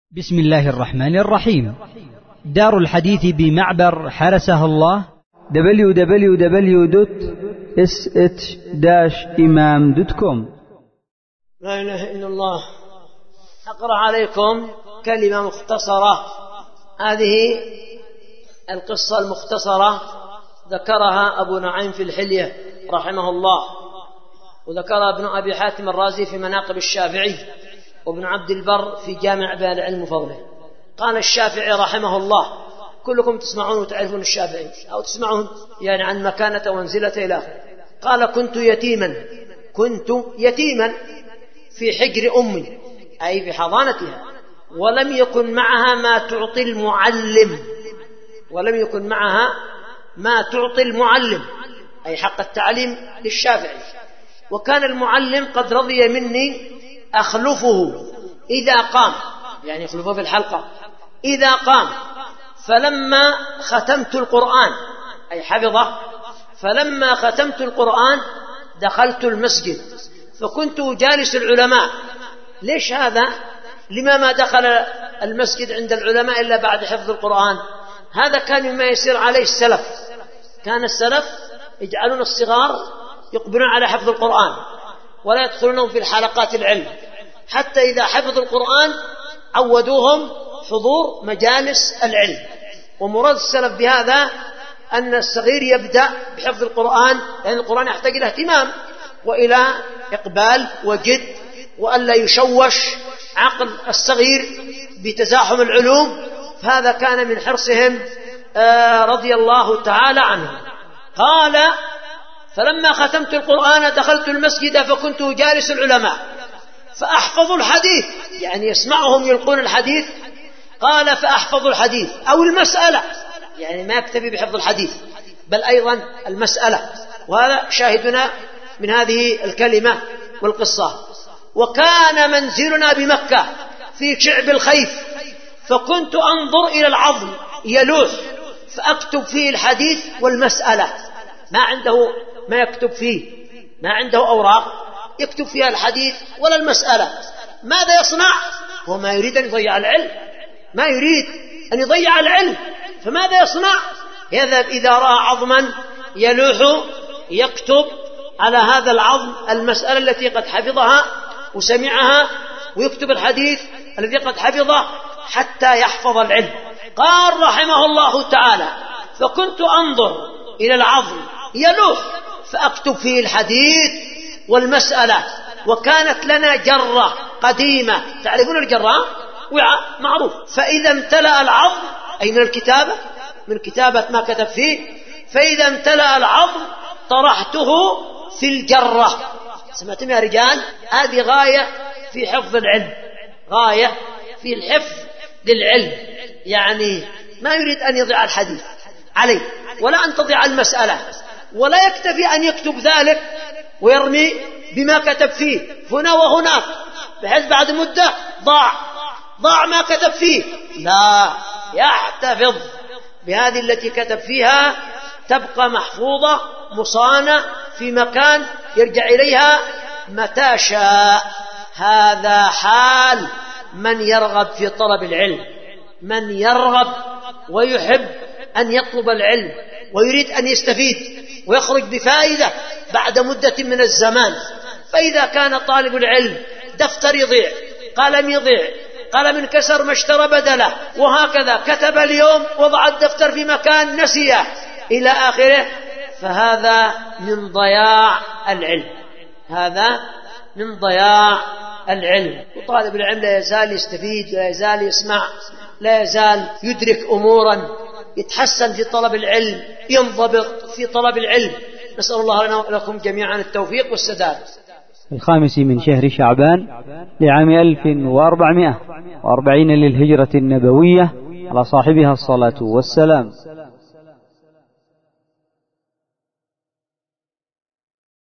بسم الله الرحمن الرحيم. دار الحديث بمعبر حرسها الله www.sh-imam.com. لا إله إلا الله. أقرأ عليكم كلمة مختصرة. هذه القصة المختصرة ذكرها أبو نعيم في الحلية رحمه الله، وذكرها ابن أبي حاتم الرازي في مناقب الشافعي، وابن عبد البر في جامع بيان العلم وفضله. قال الشافعي رحمه الله، كلكم تسمعون وتعرفون الشافعي أو تسمعون يعني عن مكانة ومنزلته إلى آخره. قال كنت يتيما في حجر أمي، أي في حضانتها، ولم يكن معها ما تعطي المعلم، أي حق التعليم للشافعي. وكان المعلم قد رضي مني أخلفه إذا قام، يعني أخلفه في الحلقة إذا قام. فلما ختمت القرآن، أي حفظه، فلما ختمت القرآن دخلت المسجد فكنت جالس العلماء. ليش هذا؟ لما ما دخل المسجد عند العلماء إلا بعد حفظ القرآن؟ هذا كان مما يسير عليه السلف. كان السلف يجعلون الصغار يقبلون على حفظ القرآن ولا يدخلونهم في الحلقات العلم، حتى إذا حفظوا القرآن عودوهم حضور مجالس العلم. ومراد السلف بهذا أن الصغير يبدأ بحفظ القرآن، لأن القرآن يحتاج إلى اهتمام وإلى إقبال وجد، وألا يشوش عقل الصغير بتزاحم العلوم. فهذا كان من حرصهم رضي الله تعالى عنهم. قال فلما ختمت القرآن دخلت المسجد فكنت جالس العلماء فأحفظ الحديث، يعني يسمعهم يلقون الحديث. قال فأحفظ الحديث أو المسألة، يعني ما يكتفي بحفظ الحديث بل أيضا المسألة، وهذا شاهدنا من هذه الكلمة والقصة. وكان منزلنا بمكة في شعب الخيف، فكنت أنظر إلى العظم يلوح فأكتب فيه الحديث والمسألة. ما عنده ما يكتب فيه، ما عنده أوراق يكتب فيها الحديث ولا المسألة. ماذا يصنع؟ هو ما يريد أن يضيع العلم، ما يريد أن يضيع العلم، فماذا يصنع؟ يذهب إذا رأى عظما يلوح يكتب على هذا العظم المسألة التي قد حفظها وسمعها، ويكتب الحديث الذي قد حفظه حتى يحفظ العلم. قال رحمه الله تعالى فكنت أنظر إلى العظم يلوح فأكتب فيه الحديث والمسألة. وكانت لنا جرة قديمة، تعرفون الجرة؟ وعاء معروف. فإذا امتلأ العظم، أي من الكتابة، من كتابة ما كتب فيه، فإذا امتلأ العظم طرحته في الجرة. سمعتم يا رجال؟ هذه غاية في حفظ العلم، غاية في الحفظ للعلم، يعني ما يريد أن يضيع الحديث عليه ولا أن تضيع المسألة، ولا يكتفي أن يكتب ذلك ويرمي بما كتب فيه هنا وهناك بحيث بعد مدة ضاع ما كتب فيه. لا، يحتفظ بهذه التي كتب فيها، تبقى محفوظة مصانة في مكان يرجع إليها متى شاء. هذا حال من يرغب في طلب العلم، من يرغب ويحب أن يطلب العلم ويريد أن يستفيد ويخرج بفائدة بعد مدة من الزمان. فإذا كان طالب العلم دفتر يضيع، قلم يضيع، قلم انكسر ما اشترى بدله، وهكذا كتب اليوم وضع الدفتر في مكان نسيه إلى آخره، فهذا من ضياع العلم، هذا من ضياع العلم. وطالب العلم لا يزال يستفيد، لا يزال يسمع، لا يزال يدرك أمورا، يتحسن في طلب العلم، ينضبط في طلب العلم. نسأل الله لنا ولكم جميعا التوفيق والسداد. 5 من شهر شعبان لعام 1440 للهجرة النبوية، على صاحبها الصلاة والسلام.